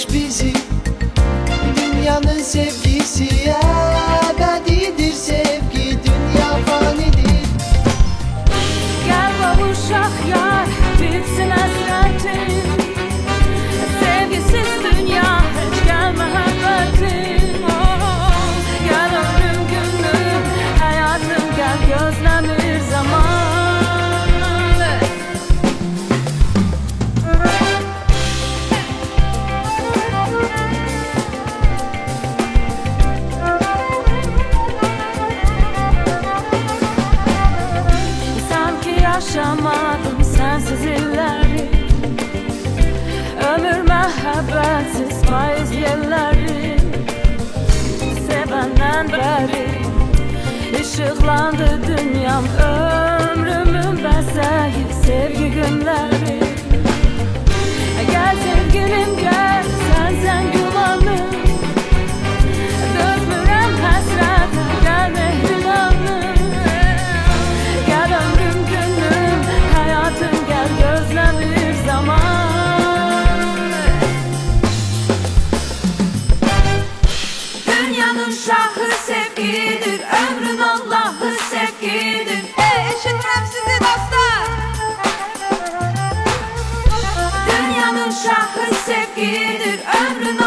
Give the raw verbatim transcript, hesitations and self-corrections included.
yaratmış bizi. Dünyanın sevgisi ebedidir, sevgi dünya fanidir. Gel kavuşak yar, bitsin hasretin. Sevgisiz dünya hiç gelmehebbetin. Oh, gel ömrüm günüm, hayatım gel gözlemir zaman. Yaşamadım sensiz illeri, ömür mehabbetsiz faiz yerleri. Sevenden beri ışıklandı dünyam, ömrümün bezeyi sevgi günleri. Gel sevgilim gel, sensen gümanım, dözmürem hasrete, gel mehribanım. Gel ömrüm günüm, hayatım gel gözlemir zaman. Dünyanın şahı sevgidir, ömrün Allah'ı sevgidir. Ey eşitrem sizi dostlar. Dünyanın şahı sevgidir, ömrün